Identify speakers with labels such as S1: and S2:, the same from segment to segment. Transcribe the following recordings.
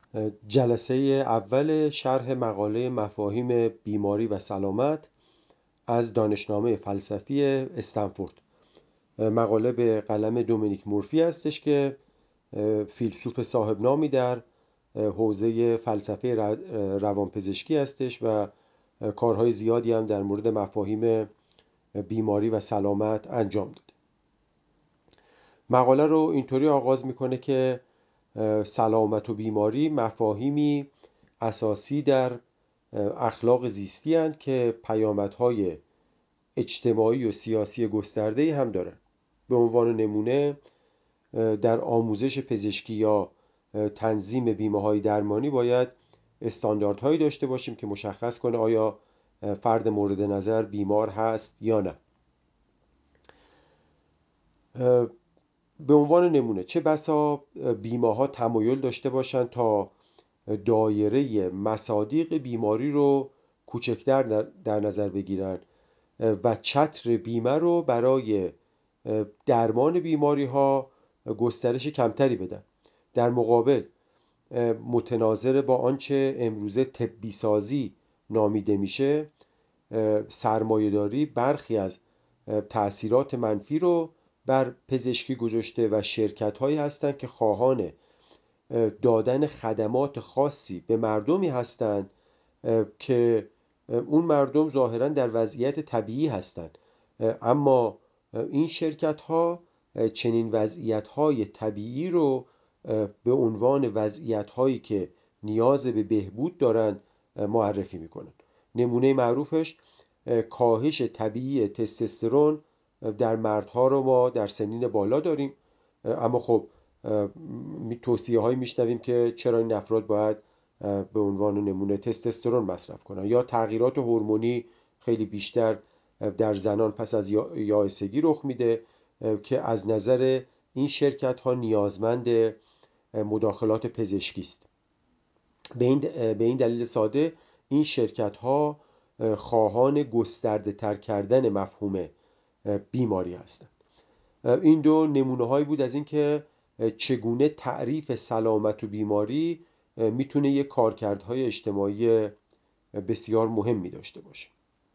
S1: جلسه اول شرح مقاله مفاهیم بیماری و سلامت از دانشنامه فلسفی استنفورد. مقاله به قلم دومینیک مورفی هستش که فیلسوف صاحب نامی در حوزه فلسفه روانپزشکی هستش و کارهای زیادی هم در مورد مفاهیم بیماری و سلامت انجام داده. مقاله رو اینطوری آغاز میکنه که سلامت و بیماری مفاهیمی اساسی در اخلاق زیستی هستند که پیامدهای اجتماعی و سیاسی گسترده‌ای هم دارند. به عنوان نمونه در آموزش پزشکی یا تنظیم بیمه‌های درمانی باید استانداردهایی داشته باشیم که مشخص کنه آیا فرد مورد نظر بیمار هست یا نه. به عنوان نمونه چه بسا بیمه‌ها تمایل داشته باشند تا دایره مصادیق بیماری رو کوچکتر در نظر بگیرن و چتر بیمه رو برای درمان بیماری ها گسترش کمتری بدن. در مقابل متناظر با آنچه امروزه طبی سازی نامیده میشه، سرمایه‌داری برخی از تأثیرات منفی رو بر پزشکی گذاشته و شرکت‌هایی هستند که خواهان دادن خدمات خاصی به مردمی هستند که اون مردم ظاهراً در وضعیت طبیعی هستند، اما این شرکت‌ها چنین وضعیت‌های طبیعی رو به عنوان وضعیت‌هایی که نیاز به بهبود دارند معرفی می‌کنند. نمونه معروفش کاهش طبیعی تستوسترون در مردها رو ما در سنین بالا داریم، اما خب توصیه هایی میشنویم که چرا این افراد باید به عنوان نمونه تستوسترون مصرف کنن، یا تغییرات هورمونی خیلی بیشتر در زنان پس از یائسگی رخ میده که از نظر این شرکت ها نیازمند مداخلات پزشکی است. به این دلیل ساده این شرکت ها خواهان گسترده تر کردن مفهوم بیماری هستند. این دو نمونه هایی بود از اینکه چگونه تعریف سلامت و بیماری میتونه یک کارکردهای اجتماعی بسیار مهمی داشته باشه.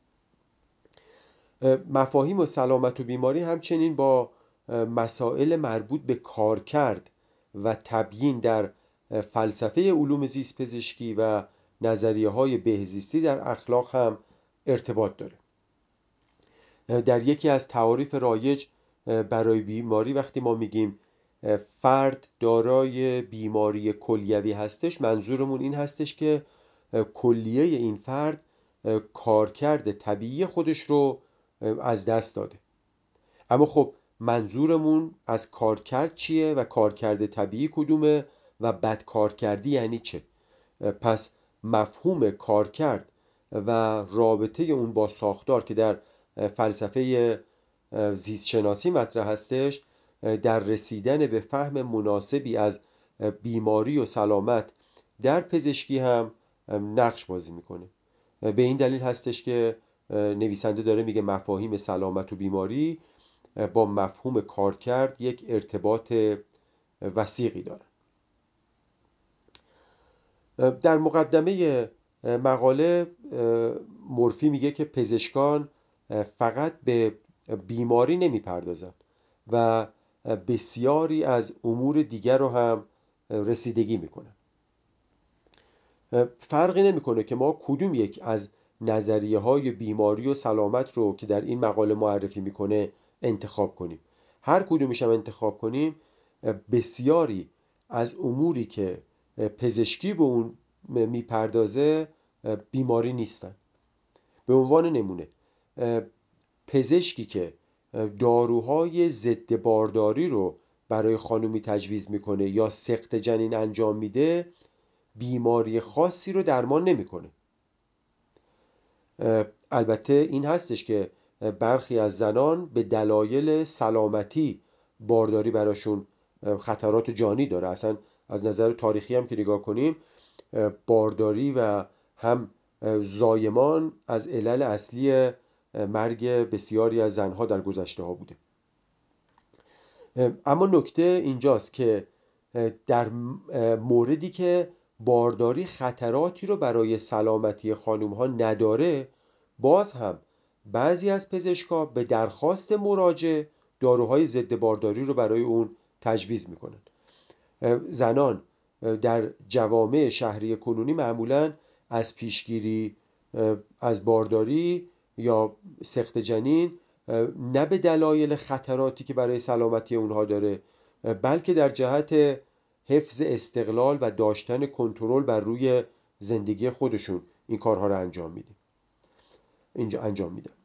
S1: مفاهیم و سلامت و بیماری همچنین با مسائل مربوط به کارکرد و تبیین در فلسفه علوم زیست پزشکی و نظریه های بهزیستی در اخلاق هم ارتباط داره. در یکی از تعاریف رایج برای بیماری وقتی ما میگیم فرد دارای بیماری کلیوی هستش، منظورمون این هستش که کلیه این فرد کارکرد طبیعی خودش رو از دست داده. اما خب منظورمون از کارکرد چیه و کارکرد طبیعی کدومه و بد کارکردی یعنی چه؟ پس مفهوم کارکرد و رابطه اون با ساختار که در فلسفه زیست شناسی مطرح هستش، در رسیدن به فهم مناسبی از بیماری و سلامت در پزشکی هم نقش بازی میکنه. به این دلیل هستش که نویسنده داره میگه مفاهیم سلامت و بیماری با مفهوم کارکرد یک ارتباط وثیقی داره. در مقدمه مقاله مورفی میگه که پزشکان فقط به بیماری نمیپردازن و بسیاری از امور دیگر رو هم رسیدگی میکنن. فرقی نمیکنه که ما کدوم یک از نظریه های بیماری و سلامت رو که در این مقاله معرفی میکنه انتخاب کنیم. هر کدومش هم انتخاب کنیم، بسیاری از اموری که پزشکی به اون میپردازه بیماری نیستن. به عنوان نمونه پزشکی که داروهای ضد بارداری رو برای خانومی تجویز میکنه یا سقط جنین انجام میده، بیماری خاصی رو درمان نمیکنه. البته این هستش که برخی از زنان به دلایل سلامتی بارداری براشون خطرات جانی داره. اصلا از نظر تاریخی هم که نگاه کنیم، بارداری و هم زایمان از علل اصلی مرگ بسیاری از زنها در گذشته ها بوده. اما نکته اینجاست که در موردی که بارداری خطراتی رو برای سلامتی خانم ها نداره، باز هم بعضی از پزشکا به درخواست مراجع داروهای ضد بارداری رو برای اون تجویز میکنن. زنان در جوامع شهری کنونی معمولا از پیشگیری از بارداری یا سقط جنین نه به دلایل خطراتی که برای سلامتی اونها داره، بلکه در جهت حفظ استقلال و داشتن کنترل بر روی زندگی خودشون این کارها رو انجام میدن.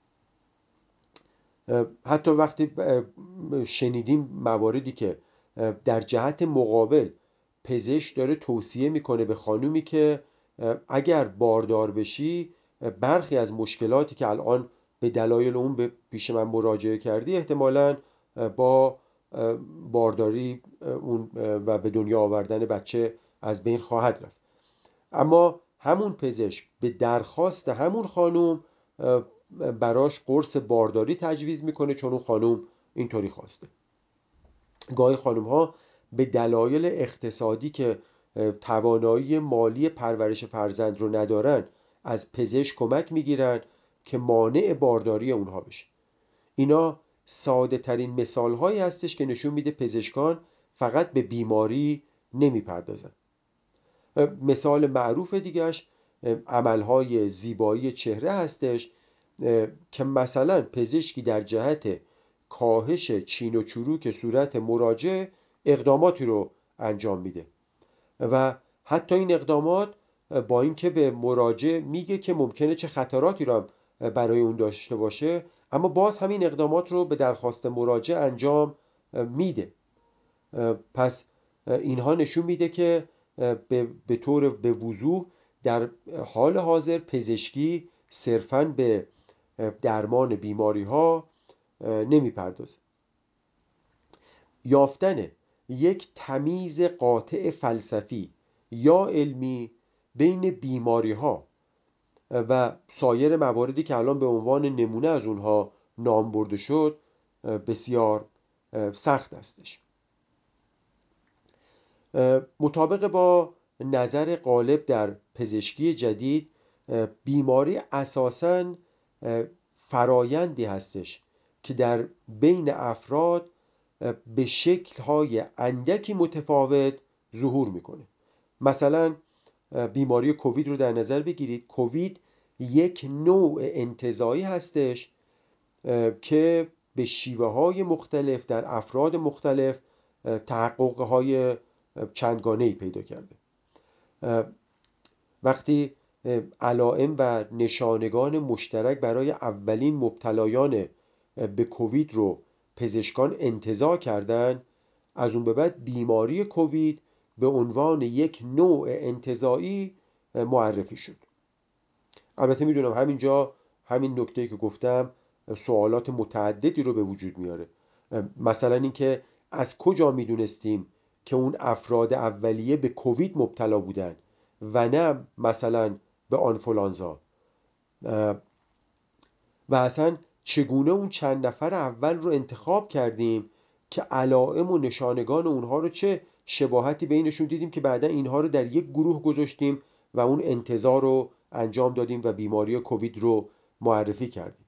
S1: حتی وقتی شنیدیم مواردی که در جهت مقابل پزشک داره توصیه میکنه به خانومی که اگر باردار بشی برخی از مشکلاتی که الان به دلایل اون به پیش من مراجعه کردی احتمالاً با بارداری اون و به دنیا آوردن بچه از بین خواهد رفت، اما همون پزشک به درخواست همون خانوم براش قرص بارداری تجویز میکنه چون اون خانوم اینطوری خواسته. گاهی خانوم ها به دلایل اقتصادی که توانایی مالی پرورش فرزند رو ندارن از پزشک کمک میگیرن که مانع بارداری اونها بشه. اینا ساده ترین مثال هایی هستش که نشون میده پزشکان فقط به بیماری نمیپردازن. مثال معروف دیگهش عملهای زیبایی چهره هستش که مثلا پزشکی در جهت کاهش چین و چروک صورت مراجع اقداماتی رو انجام میده و حتی این اقدامات با اینکه به مراجع میگه که ممکنه چه خطراتی رو برای اون داشته باشه، اما باز همین اقدامات رو به درخواست مراجع انجام میده. پس اینها نشون میده که به طور به وضوح در حال حاضر پزشکی صرفاً به درمان بیماری ها نمیپردازه. یافتن یک تمیز قاطع فلسفی یا علمی بین بیماری ها و سایر مواردی که الان به عنوان نمونه از اونها نام برده شد بسیار سخت استش. مطابق با نظر غالب در پزشکی جدید، بیماری اساساً فرایندی هستش که در بین افراد به شکل‌های اندکی متفاوت ظهور میکنه. مثلا بیماری کووید رو در نظر بگیرید. کووید یک نوع انتزاعی هستش که به شیوه‌های مختلف در افراد مختلف تحقق‌های چندگانه‌ای پیدا کرده. وقتی علائم و نشانگان مشترک برای اولین مبتلایان به کووید رو پزشکان انتزاع کردند، از اون به بعد بیماری کووید به عنوان یک نوع انتزاعی معرفی شد. البته میدونم همینجا همین نکته‌ای که گفتم سوالات متعددی رو به وجود میاره. مثلا اینکه از کجا میدونستیم که اون افراد اولیه به کووید مبتلا بودن و نه مثلا به آنفولانزا، و اصلا چگونه اون چند نفر اول رو انتخاب کردیم که علائم و نشانگان اونها رو چه شباهتی بینشون دیدیم که بعدا اینها رو در یک گروه گذاشتیم و اون انتظار رو انجام دادیم و بیماری کووید رو معرفی کردیم.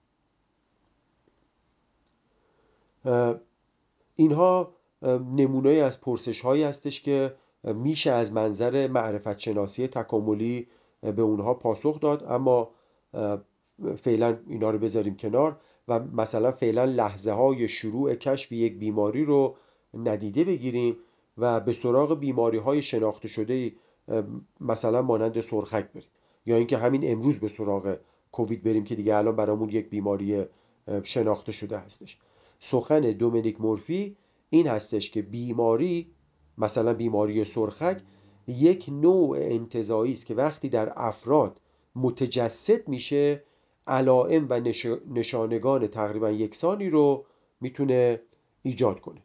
S1: اینها نمونه از پرسش هایی هستش که میشه از منظر معرفت شناسی تکاملی به اونها پاسخ داد، اما فعلا اینا رو بذاریم کنار و مثلا فعلا لحظه های شروع کشف یک بیماری رو ندیده بگیریم و به سراغ بیماری های شناخته شده مثلا مانند سرخک بریم، یا اینکه همین امروز به سراغ کووید بریم که دیگه الان برامون یک بیماری شناخته شده هستش. سخن دومینیک مورفی این هستش که بیماری، مثلا بیماری سرخک، یک نوع انتزاعی است که وقتی در افراد متجسد میشه علائم و نشانگان تقریبا یکسانی رو میتونه ایجاد کنه.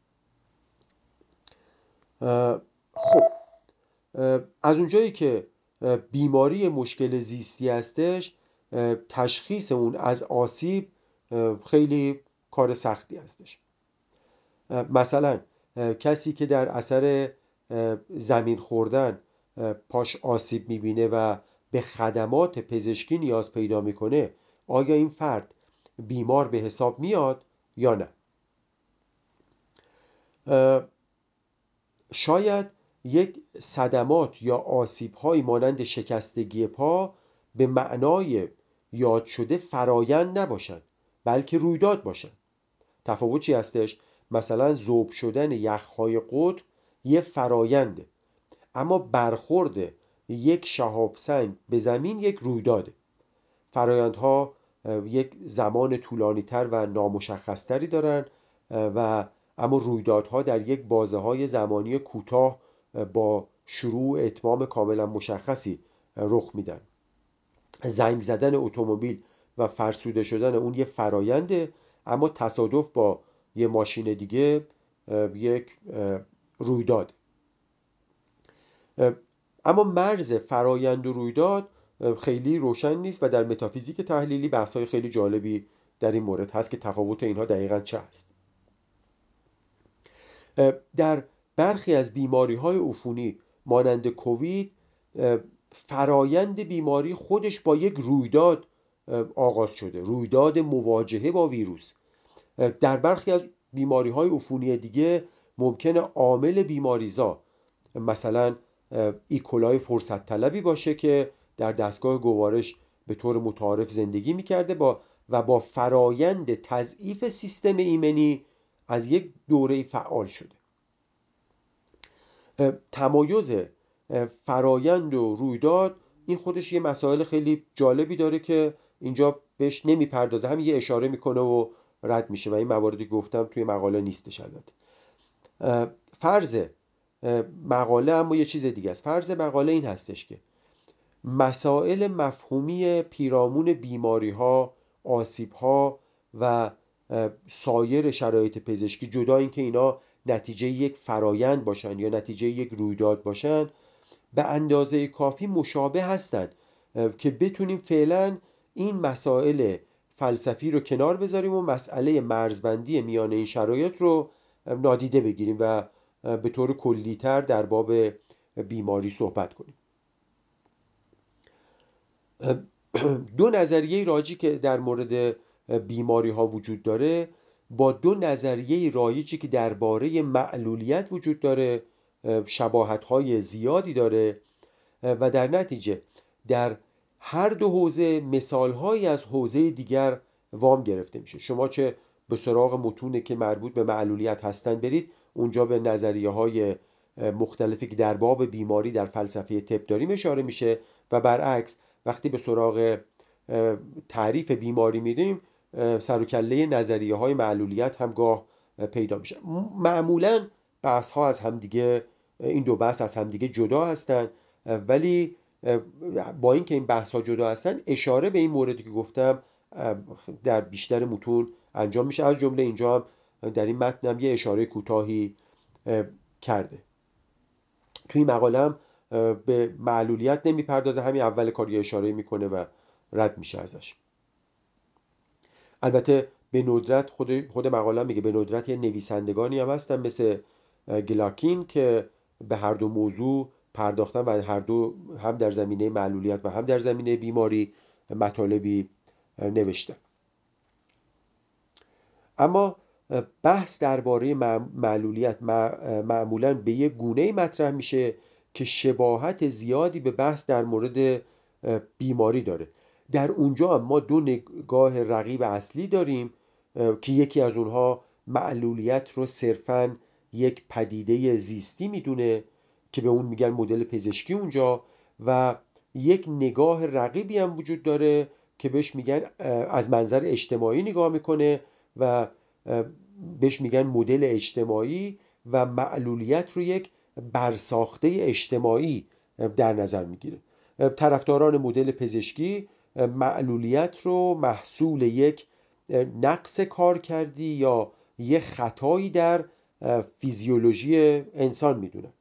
S1: خب از اونجایی که بیماری مشکل زیستی هستش، تشخیص اون از آسیب خیلی کار سختی هستش. مثلا کسی که در اثر زمین خوردن پاش آسیب میبینه و به خدمات پزشکی نیاز پیدا میکنه، آیا این فرد بیمار به حساب میاد یا نه؟ شاید یک صدمات یا آسیب‌هایی مانند شکستگی پا به معنای یاد شده فرایند نباشند، بلکه رویداد باشند. تفاوت چی هستش؟ مثلا ذوب شدن یخ‌های قطب یه فراینده، اما برخورد یک شهاب سنگ به زمین یک رویداده. فرایندها یک زمان طولانی‌تر و نامشخصتری دارن و اما رویدادها در یک بازه‌های زمانی کوتاه با شروع و اتمام کاملا مشخصی رخ میدن. زنگ زدن اتومبیل و فرسوده شدن اون یه فراینده، اما تصادف با یه ماشین دیگه یک رویداد. اما مرز فرایند و رویداد خیلی روشن نیست و در متافیزیک تحلیلی بحث‌های خیلی جالبی در این مورد هست که تفاوت اینها دقیقاً چه است. در برخی از بیماری‌های عفونی مانند کووید، فرایند بیماری خودش با یک رویداد آغاز شده، رویداد مواجهه با ویروس. در برخی از بیماری‌های عفونی دیگه ممکنه عامل بیماریزا، مثلا ایکولای فرصت طلبی باشه که در دستگاه گوارش به طور متعارف زندگی میکرده و با فرایند تضعیف سیستم ایمنی از یک دوره فعال شده. تمایز فرایند و رویداد این خودش یه مسائل خیلی جالبی داره که اینجا بهش نمیپردازه، همین یه اشاره میکنه و رد میشه و این مواردی گفتم توی مقاله نیستش. البته فرض مقاله اما یه چیز دیگه است. فرض مقاله این هستش که مسائل مفهومی پیرامون بیماری ها، آسیب ها و سایر شرایط پزشکی، جدا اینکه اینا نتیجه یک فرایند باشن یا نتیجه یک رویداد باشن، به اندازه کافی مشابه هستند که بتونیم فعلا این مسائل فلسفی رو کنار بذاریم و مسئله مرزبندی میان این شرایط رو نادیده بگیریم و به طور کلی‌تر در باب بیماری صحبت کنیم. دو نظریه راجی که در مورد بیماری ها وجود داره با دو نظریه رایجی که درباره معلولیت وجود داره شباهت های زیادی داره و در نتیجه در هر دو حوزه مثال هایی از حوزه دیگر وام گرفته میشه. شما چه به سراغ متونی که مربوط به معلولیت هستن برید، اونجا به نظریه های مختلفی که در باب بیماری در فلسفه طب داریم اشاره میشه و برعکس وقتی به سراغ تعریف بیماری میریم سر و کله نظریه های معلولیت هم گاه پیدا میشه. معمولا بحث ها از همدیگه، این دو بحث از همدیگه جدا هستن، ولی با اینکه این بحث ها جدا هستن اشاره به این موردی که گفتم در بیشتر متون انجام میشه. از جمله اینجا هم در این متنم یه اشاره کوتاهی کرده. توی این مقاله هم به معلولیت نمیپردازه، همین اول کار یه اشاره میکنه و رد میشه ازش. البته به ندرت خود مقاله میگه به ندرت یه نویسندگانی هم هستن مثل گلاکین که به هر دو موضوع پرداختن و هر دو هم در زمینه معلولیت و هم در زمینه بیماری مطالبی نوشتن. اما بحث درباره معلولیت معمولاً به یک گونه‌ای مطرح میشه که شباهت زیادی به بحث در مورد بیماری داره. در اونجا ما دو نگاه رقیب اصلی داریم که یکی از اونها معلولیت رو صرفاً یک پدیده زیستی میدونه که به اون میگن مدل پزشکی اونجا، و یک نگاه رقیبی هم وجود داره که بهش میگن از منظر اجتماعی نگاه میکنه و بهش میگن مدل اجتماعی و معلولیت رو یک برساخته اجتماعی در نظر میگیره. طرفداران مدل پزشکی معلولیت رو محصول یک نقص کارکردی یا یک خطایی در فیزیولوژی انسان میدونن.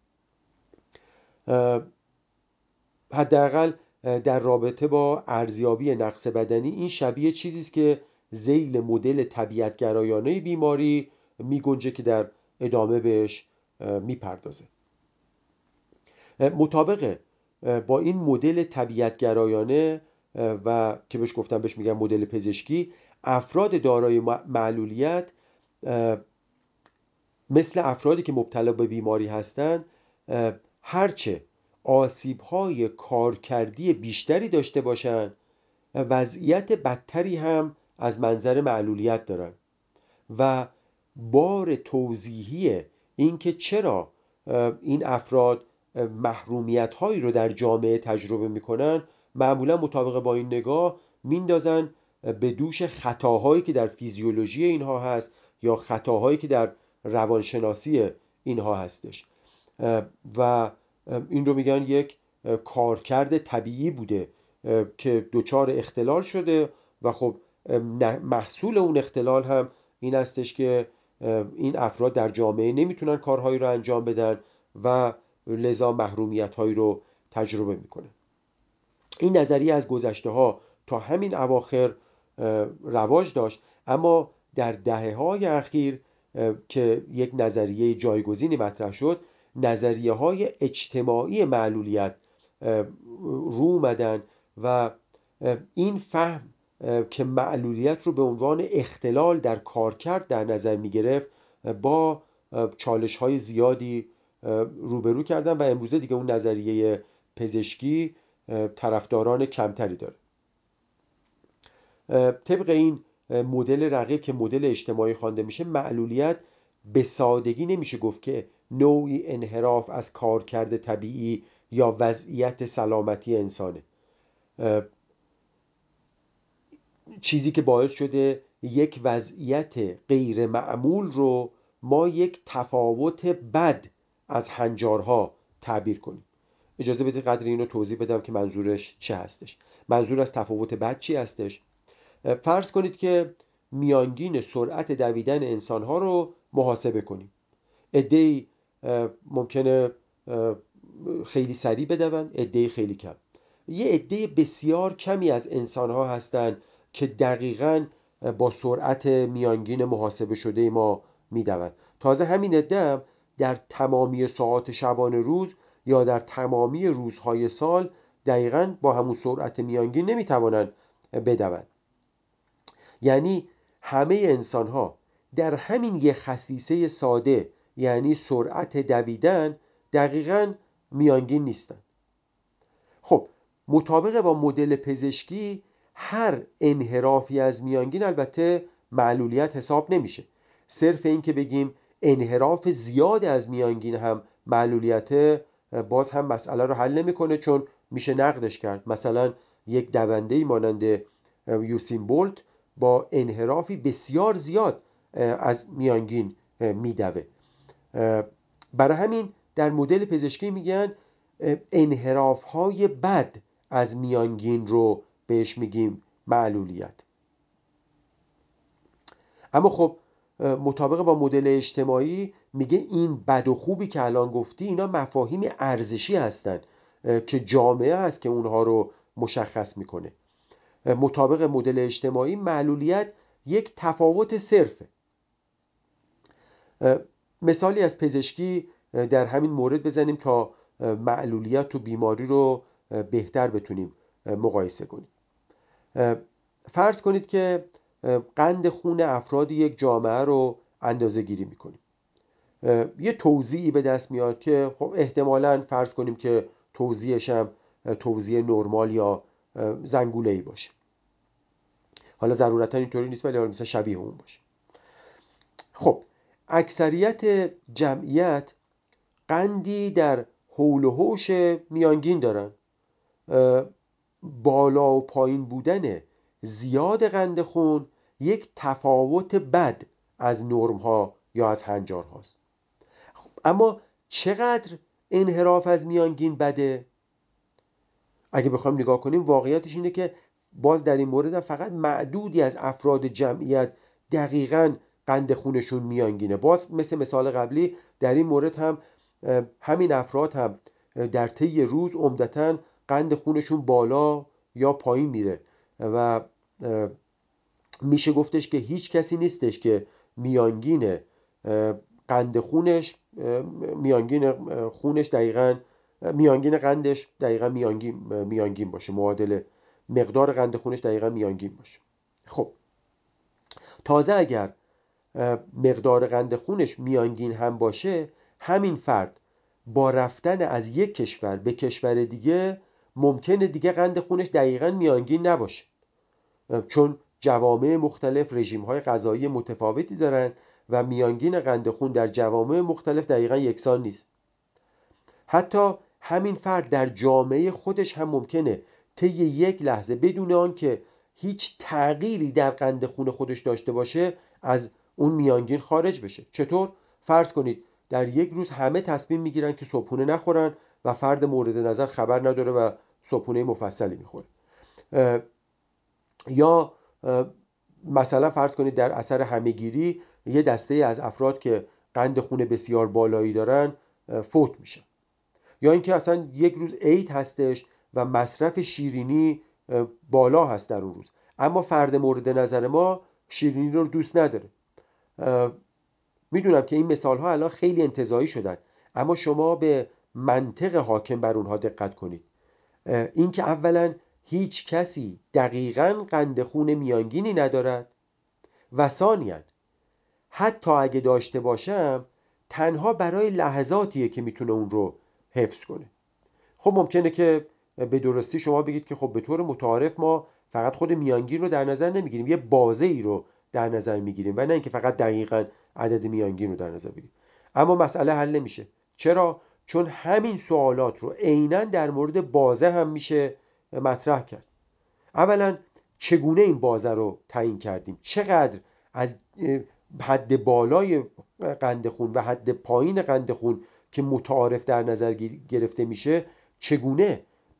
S1: حداقل در رابطه با ارزیابی نقص بدنی این شبیه چیزی است که ذیل مدل طبیعت‌گرایانه بیماری میگنجه که در ادامه بهش میپردازه. مطابق با این مدل طبیعتگرایانه و که بهش میگن مدل پزشکی، افراد دارای معلولیت مثل افرادی که مبتلا به بیماری هستند هرچه آسیب‌های کارکردی بیشتری داشته باشند وضعیت بدتری هم از منظر معلولیت دارن و بار توضیحی اینکه چرا این افراد محرومیت هایی رو در جامعه تجربه میکنن معمولا مطابق با این نگاه میندازن به دوش خطاهایی که در فیزیولوژی اینها هست یا خطاهایی که در روانشناسی اینها هستش و این رو میگن یک کارکرد طبیعی بوده که دچار اختلال شده و خب محصول اون اختلال هم این هستش که این افراد در جامعه نمیتونن کارهایی رو انجام بدن و لذا محرومیت هایی رو تجربه میکنن. این نظریه از گذشته ها تا همین اواخر رواج داشت، اما در دهه‌های اخیر که یک نظریه جایگزینی مطرح شد، نظریه های اجتماعی معلولیت رو اومدن و این فهم که معلولیت رو به عنوان اختلال در کارکرد در نظر می گرفت با چالش های زیادی روبرو کردن و امروزه دیگه اون نظریه پزشکی طرفداران کمتری داره. طبق این مدل رقیب که مدل اجتماعی خوانده میشه، معلولیت به سادگی نمیشه گفت که نوعی انحراف از کارکرد طبیعی یا وضعیت سلامتی انسانه. چیزی که باعث شده یک وضعیت غیر معمول رو ما یک تفاوت بد از هنجارها تعبیر کنیم. اجازه بدید قدر اینو توضیح بدم که منظورش چه هستش. منظور از تفاوت بد چی هستش؟ فرض کنید که میانگین سرعت دویدن انسانها رو محاسبه کنیم. عده‌ای ممکنه خیلی سریع بدون، عده‌ای خیلی کم. یه عده بسیار کمی از انسانها هستن که دقیقاً با سرعت میانگین محاسبه شده ما میدوند. تازه همین عده هم در تمامی ساعات شبانه روز یا در تمامی روزهای سال دقیقاً با همون سرعت میانگین نمیتوانند بدوند. یعنی همه انسانها در همین یه خصیصه ساده، یعنی سرعت دویدن، دقیقاً میانگین نیستن. خب مطابق با مدل پزشکی هر انحرافی از میانگین البته معلولیت حساب نمیشه. صرف این که بگیم انحراف زیاد از میانگین هم معلولیت، باز هم مسئله رو حل نمیکنه، چون میشه نقدش کرد. مثلا یک دونده‌ای مانند یوسین بولت با انحرافی بسیار زیاد از میانگین میدوه. برای همین در مدل پزشکی میگن انحراف‌های بد از میانگین رو بهش میگیم معلولیت. اما خب مطابق با مدل اجتماعی میگه این بد و خوبی که الان گفتی اینا مفاهیم ارزشی هستن که جامعه است که اونها رو مشخص میکنه. مطابق مدل اجتماعی معلولیت یک تفاوت صرفه. مثالی از پزشکی در همین مورد بزنیم تا معلولیت و بیماری رو بهتر بتونیم مقایسه کنیم. فرض کنید که قند خون افراد یک جامعه رو اندازه گیری میکنیم. یه توزیعی به دست میاد که خب احتمالاً فرض کنیم که توزیعش هم توزیع نرمال یا زنگوله‌ای باشه. حالا ضرورتاً اینطوری نیست، ولی مثلا شبیه اون باشه. خب اکثریت جمعیت قندی در حول و حوش میانگین دارن. بالا و پایین بودن زیاد قند خون یک تفاوت بد از نرم ها یا از هنجار هاست. خب اما چقدر انحراف از میانگین بده؟ اگه بخوایم نگاه کنیم واقعیتش اینه که باز در این مورد فقط معدودی از افراد جمعیت دقیقاً قند خونشون میانگینه. باز مثل مثال قبلی در این مورد هم همین افراد هم در طی روز عمدتاً قند خونشون بالا یا پایین میره و میشه گفتش که هیچ کسی نیستش که میانگین خونش دقیقاً میانگین قندش دقیقا میانگین باشه، معادل مقدار قند خونش دقیقا میانگین باشه. خب تازه اگر مقدار قند خونش میانگین هم باشه، همین فرد با رفتن از یک کشور به کشور دیگه ممکنه دیگه قند خونش دقیقا میانگین نباشه، چون جوامع مختلف رژیم‌های غذایی متفاوتی دارن و میانگین قند خون در جوامع مختلف دقیقا یکسان نیست. حتی همین فرد در جامعه خودش هم ممکنه طی یک لحظه بدون آنکه هیچ تغییری در قند خون خودش داشته باشه از اون میانگین خارج بشه. چطور؟ فرض کنید در یک روز همه تصمیم میگیرن که صبحونه نخورن و فرد مورد نظر خبر نداره و صبحونه مفصلی میخوره. یا مثلا فرض کنید در اثر همهگیری یه دسته از افراد که قند خون بسیار بالایی دارن فوت میشن. یا اینکه اصلا یک روز عید هستش و مصرف شیرینی بالا هست در اون روز، اما فرد مورد نظر ما شیرینی رو دوست نداره. میدونم که این مثال ها الان خیلی انتزاعی شدن، اما شما به منطق حاکم بر اونها دقت کنید. اینکه اولا هیچ کسی دقیقاً قند خون میانگینی ندارد و ثانیاً حتی اگه داشته باشم تنها برای لحظاتیه که میتونه اون رو حفظ کنه. خب ممکنه که به درستی شما بگید که خب به طور متعارف ما فقط خود میانگین رو در نظر نمیگیریم، یه بازه ای رو در نظر میگیریم و نه اینکه فقط دقیقاً عدد میانگین رو در نظر بگیریم. اما مسئله حل نمیشه. چرا؟ چون همین سوالات رو عیناً در مورد بازه هم میشه مطرح کرد. اولا چگونه این بازه رو تعیین کردیم؟ چقدر از حد بالای قند خون و حد پایین قند خون که متعارف در نظر گرفته میشه چگونه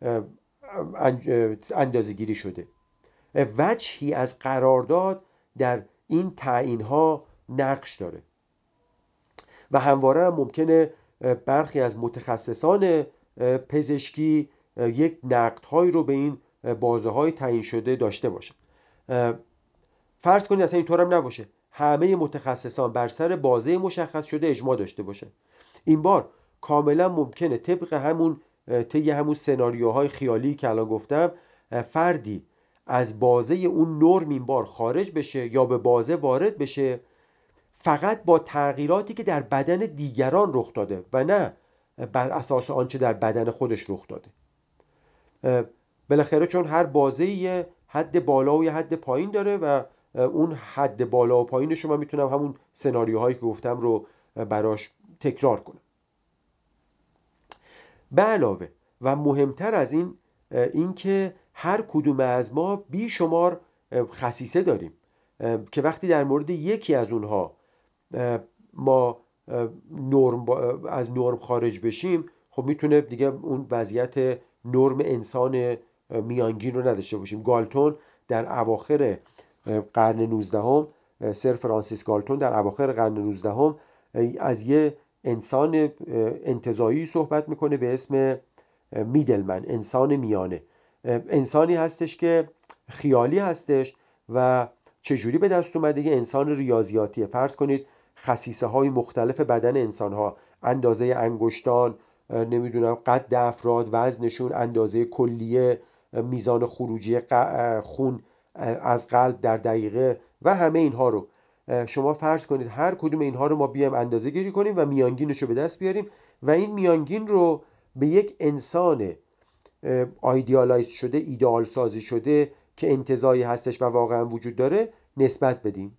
S1: اندازه گیری شده؟ وجهی از قرارداد در این تعیین ها نقش داره و همواره هم ممکنه برخی از متخصصان پزشکی یک نقدهایی رو به این بازه های تعیین شده داشته باشه. فرض کنید اصلا اینطور هم نباشه، همه متخصصان بر سر بازه مشخص شده اجماع داشته باشه. این بار کاملا ممکنه طبق همون سناریوهای خیالی که الان گفتم فردی از بازه اون نرم این بار خارج بشه یا به بازه وارد بشه، فقط با تغییراتی که در بدن دیگران رخ داده و نه بر اساس آنچه در بدن خودش رخ داده. بالاخره چون هر بازه یه حد بالا و یه حد پایین داره و اون حد بالا و پایینش رو من میتونم همون سناریوهایی که گفتم رو براش تکرار کنم. به علاوه و مهمتر از این که هر کدوم از ما بیشمار خصیصه داریم که وقتی در مورد یکی از اونها ما از نرم خارج بشیم، خب میتونه دیگه اون وضعیت نرم انسان میانگین رو نداشته باشیم. گالتون در اواخر قرن 19 سر فرانسیس گالتون در اواخر قرن 19 از یه انسان انتزاعی صحبت میکنه به اسم میدلمن، انسان میانه. انسانی هستش که خیالی هستش و چجوری به دست اومده؟ یه انسان ریاضیاتیه. فرض کنید خصیصه های مختلف بدن انسان ها، اندازه انگشتان، نمیدونم قد افراد، وزنشون، اندازه کلیه، میزان خروجی خون از قلب در دقیقه و همه اینها رو شما فرض کنید هر کدوم اینها رو ما بیایم اندازه گیری کنیم و میانگینش رو به دست بیاریم و این میانگین رو به یک انسان آیدیالایز شده، ایدئال سازی شده که انتزاعی هستش و واقعا وجود داره نسبت بدیم.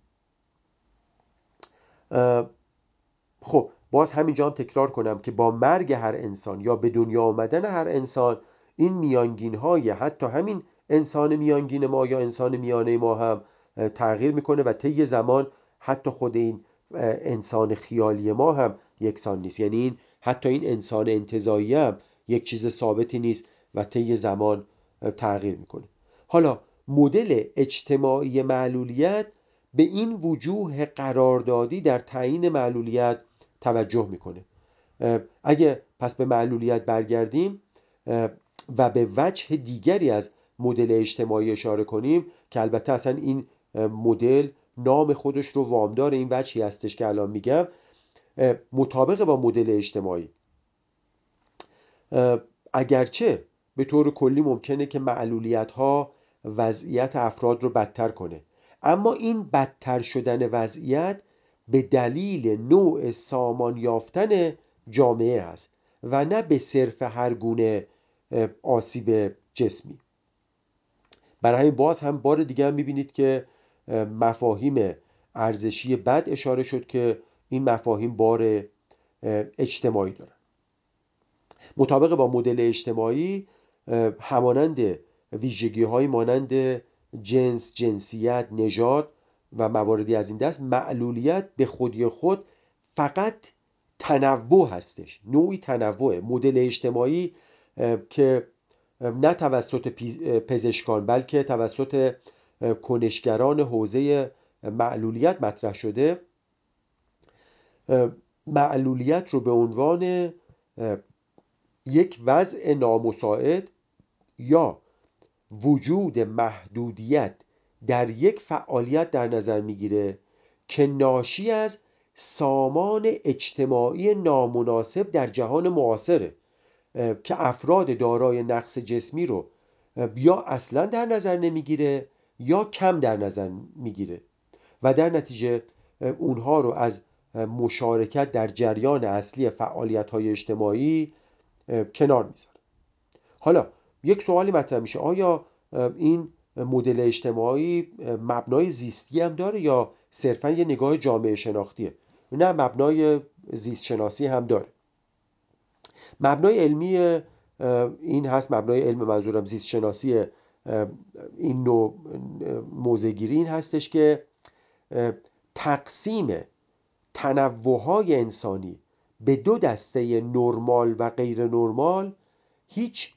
S1: خب باز همینجا هم تکرار کنم که با مرگ هر انسان یا به دنیا آمدن هر انسان این میانگین های حتی همین انسان میانگین ما یا انسان میانه ما هم تغییر میکنه و طی زمان حتی خود این انسان خیالی ما هم یکسان نیست. یعنی حتی این انسان انتزاعی هم یک چیز ثابتی نیست و طی زمان تغییر میکنه. حالا مدل اجتماعی معلولیت به این وجوه قراردادی در تعیین معلولیت توجه میکنه. اگه پس به معلولیت برگردیم و به وجه دیگری از مدل اجتماعی اشاره کنیم که البته اصلا این مدل نام خودش رو وامدار این وجهی هستش که الان میگم، مطابق با مدل اجتماعی اگرچه به طور کلی ممکنه که معلولیت‌ها وضعیت افراد رو بدتر کنه، اما این بدتر شدن وضعیت به دلیل نوع سامان یافتن جامعه است و نه به صرف هر گونه آسیب جسمی. برای همین باز هم بار دیگه هم می‌بینید که مفاهیم ارزشی بد اشاره شد که این مفاهیم بار اجتماعی دارن. مطابق با مدل اجتماعی همانند ویژگی‌های مانند جنس، جنسیت، نژاد و مواردی از این دست، معلولیت به خودی خود فقط تنوع هستش، نوعی تنوع. مدل اجتماعی که نه توسط پزشکان بلکه توسط کنشگران حوزه معلولیت مطرح شده، معلولیت رو به عنوان یک وضع نامساعد یا وجود محدودیت در یک فعالیت در نظر میگیره که ناشی از سامان اجتماعی نامناسب در جهان معاصره که افراد دارای نقص جسمی رو یا اصلا در نظر نمیگیره یا کم در نظر میگیره و در نتیجه اونها رو از مشارکت در جریان اصلی فعالیت‌های اجتماعی کنار میذاره. حالا یک سوالی مطرح میشه، آیا این مدل اجتماعی مبنای زیستی هم داره یا صرفا یه نگاه جامعه شناختیه؟ نه، مبنای زیست شناسی هم داره. مبنای علمی این هست، مبنای علم منظورم زیست شناسی این نوع موضع‌گیری این هستش که تقسیم تنوع‌های انسانی به دو دسته نرمال و غیر نرمال هیچ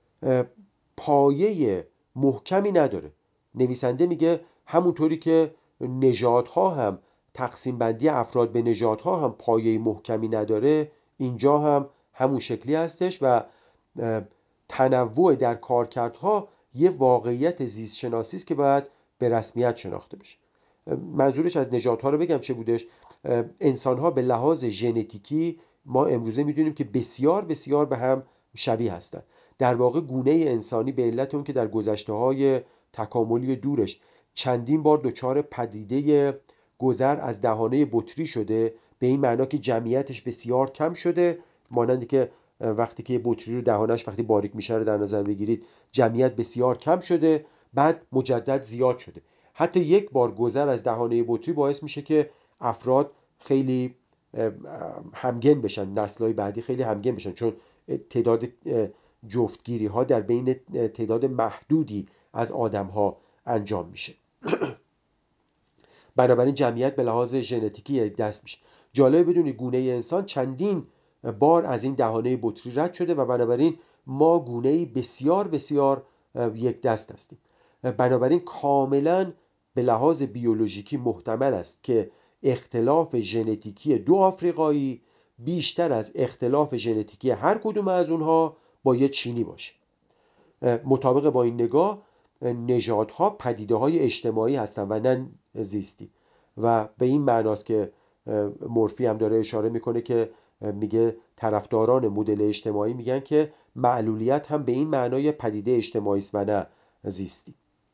S1: پایه محکمی نداره. نویسنده میگه همونطوری که نژادها هم، تقسیم بندی افراد به نژادها هم پایه محکمی نداره، اینجا هم همون شکلی هستش و تنوع در کارکردها یه واقعیت زیست شناسی است که باید به رسمیت شناخته بشه. منظورش از نژادها رو بگم چه بودش؟ انسان‌ها به لحاظ ژنتیکی ما امروزه میدونیم که بسیار بسیار به هم شبیه هستند. در واقع گونه انسانی به علت اون که در گذشته‌های تکاملی دورش چندین بار دچار پدیده گذر از دهانه بطری شده، به این معنا که جمعیتش بسیار کم شده، مانندی که وقتی که بطری رو دهانش وقتی باریک میشه رو در نظر بگیرید، جمعیت بسیار کم شده، بعد مجدد زیاد شده. حتی یک بار گذر از دهانه بطری باعث میشه که افراد خیلی همگن بشن، نسل‌های بعدی خیلی همگن بشن، چون تعداد جفتگیری ها در بین تعداد محدودی از آدم ها انجام میشه. بنابراین جمعیت به لحاظ ژنتیکی یک دست میشه. جالب بدونید گونه انسان چندین بار از این دهانه بطری رد شده و بنابراین ما گونه بسیار بسیار یک دست هستیم. بنابراین کاملا به لحاظ بیولوژیکی محتمل است که اختلاف ژنتیکی دو آفریقایی بیشتر از اختلاف ژنتیکی هر کدوم از اونها با یه چینی باشه. مطابق با این نگاه نژادها پدیده‌های اجتماعی هستند و نه زیستی و به این معناست که مورفی هم داره اشاره میکنه که میگه طرفداران مدل اجتماعی میگن که معلولیت هم به این معنای پدیده اجتماعی است و نه زیستی.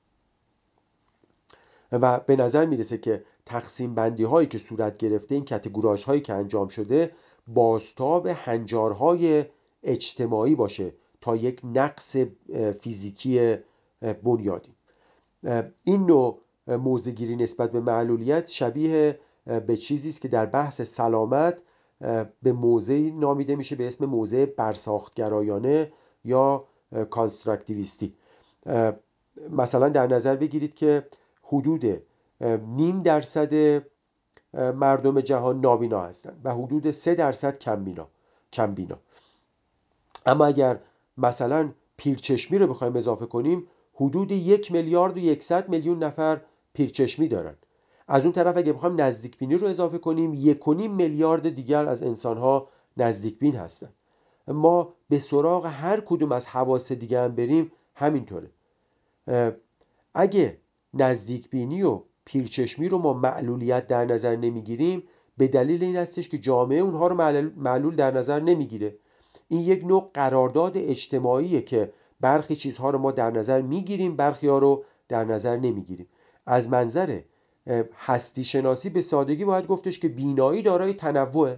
S1: و به نظر میرسه که تقسیم بندی هایی که صورت گرفته، این کاتگورایز هایی که انجام شده، بازتاب هنجارهای اجتماعی باشه تا یک نقص فیزیکی بنیادی. این نوع موضع‌گیری نسبت به معلولیت شبیه به چیزی است که در بحث سلامت به موضعی نامیده میشه به اسم موضع برساختگرایانه یا کانستراکتیویستی. مثلا در نظر بگیرید که حدود 0.5% مردم جهان نابینا هستند و حدود 3% کمبینا. اما اگر مثلا پیرچشمی رو بخوایم اضافه کنیم، حدود 1,100,000,000 نفر پیرچشمی دارن. از اون طرف اگه بخوایم نزدیکبینی رو اضافه کنیم، 1.5 میلیارد دیگر از انسان‌ها نزدیکبین هستن. ما به سراغ هر کدوم از حواس دیگه هم بریم همینطوره. اگه نزدیکبینی و پیرچشمی رو ما معلولیت در نظر نمیگیریم، به دلیل این هستش که جامعه اونها رو معلول در نظر نمیگیره. این یک نوع قرارداد اجتماعیه که برخی چیزها رو ما در نظر میگیریم، برخی ها رو در نظر نمیگیریم. از منظر هستی شناسی به سادگی باید گفتش که بینایی دارای تنوع.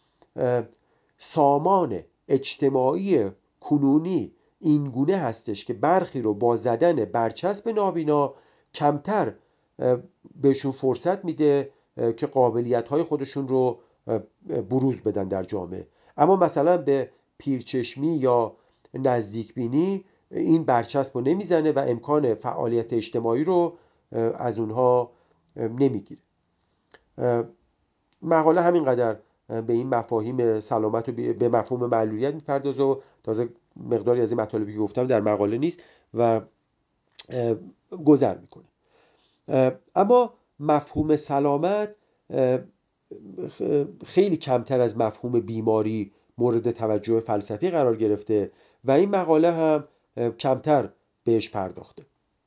S1: سامان اجتماعی کنونی این گونه هستش که برخی رو با زدن برچسب نابینا کمتر بهشون فرصت میده که قابلیت‌های خودشون رو بروز بدن در جامعه. اما مثلا به پیرچشمی یا نزدیک بینی این برچسب رو نمیزنه و امکان فعالیت اجتماعی رو از اونها نمیگیره. مقاله همینقدر به این مفاهیم سلامت و به مفهوم معلولیت میپردازه و تازه مقداری از این مطالبی که گفتم در مقاله نیست و گذر میکنه. اما مفهوم سلامت خیلی کمتر از مفهوم بیماری مورد توجه فلسفی قرار گرفته و این مقاله هم کمتر بهش پرداخته.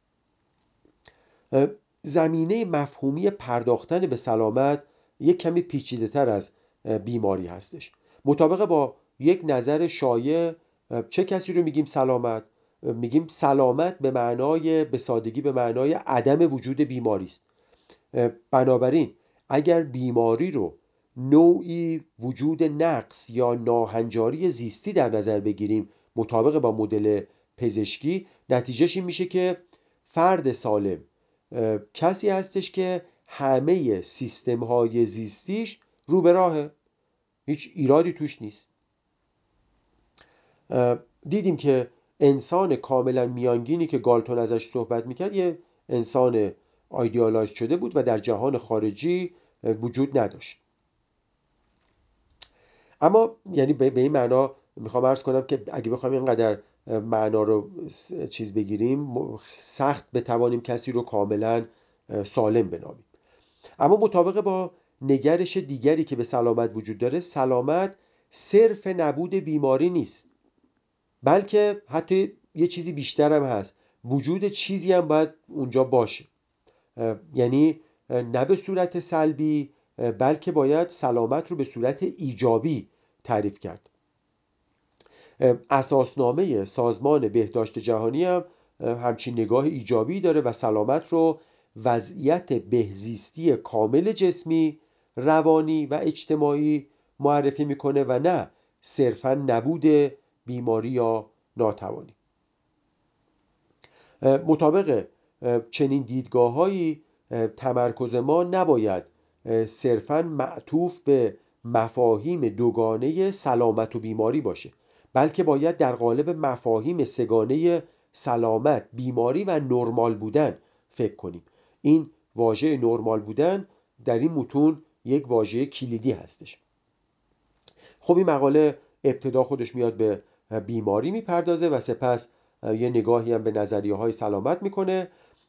S1: زمینه مفهومی پرداختن به سلامت یک کمی پیچیده تر از بیماری هستش. مطابق با یک نظر شایع چه کسی رو میگیم سلامت؟ میگیم سلامت به سادگی به معنای عدم وجود بیماری است. بنابراین اگر بیماری رو نوعی وجود نقص یا ناهنجاری زیستی در نظر بگیریم مطابق با مدل پزشکی، نتیجهش این میشه که فرد سالم کسی هستش که همه سیستم‌های زیستیش رو به راهه، هیچ ایرادی توش نیست. دیدیم که انسان کاملا میانگینی که گالتون ازش صحبت میکرد یه انسان آیدیالایز شده بود و در جهان خارجی وجود نداشت. اما یعنی به این معنا میخوام عرض کنم که اگه بخوایم اینقدر معنا رو چیز بگیریم سخت بتوانیم کسی رو کاملا سالم بنامیم. اما مطابق با نگرش دیگری که به سلامت وجود داره، سلامت صرف نبود بیماری نیست، بلکه حتی یه چیزی بیشتر هم هست، وجود چیزی هم باید اونجا باشه. یعنی نه به صورت سلبی، بلکه باید سلامت رو به صورت ایجابی تعریف کرد. اساسنامه سازمان بهداشت جهانی هم همچین نگاه ایجابی داره و سلامت رو وضعیت بهزیستی کامل جسمی، روانی و اجتماعی معرفی میکنه و نه صرفاً نبود بیماری یا ناتوانی. مطابق چنین دیدگاه‌هایی تمرکز ما نباید صرفاً معطوف به مفاهیم دوگانه سلامت و بیماری باشه، بلکه باید در قالب مفاهیم سگانه سلامت، بیماری و نرمال بودن فکر کنیم. این واژه نرمال بودن در این متون یک واژه کلیدی هستش. خب این مقاله ابتدا خودش میاد به بیماری میپردازه و سپس یه نگاهی هم به نظریه های سلامت میکنه.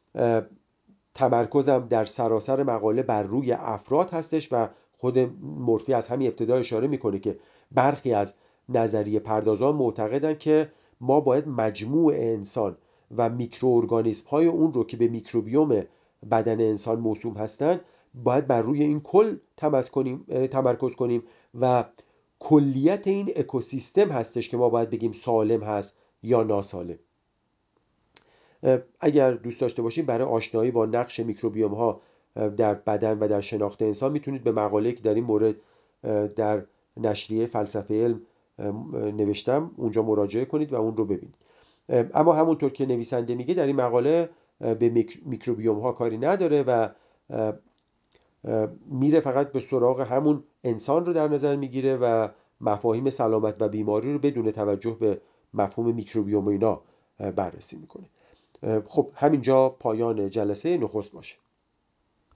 S1: تمرکزم در سراسر مقاله بر روی افراد هستش و خود مورفی از همین ابتدا اشاره میکنه که برخی از نظریه پردازان معتقدن که ما باید مجموع انسان و میکروارگانیسم های اون رو که به میکروبیوم بدن انسان موسوم هستن باید بر روی این کل تمرکز کنیم و کلیت این اکوسیستم هستش که ما باید بگیم سالم هست یا ناسالم. اگر دوست داشته باشید برای آشنایی با نقش میکروبیوم ها در بدن و در شناخت انسان میتونید به مقاله‌ای که در این مورد در نشریه فلسفه علم نوشتم اونجا مراجعه کنید و اون رو ببینید. اما همونطور که نویسنده میگه در این مقاله به میکروبیوم ها کاری نداره و میره فقط به سراغ همون انسان رو در نظر میگیره و مفاهیم سلامت و بیماری رو بدون توجه به مفهوم میکروبیوم اینا بررسی میکنه. خب همینجا پایان جلسه نخست باشه.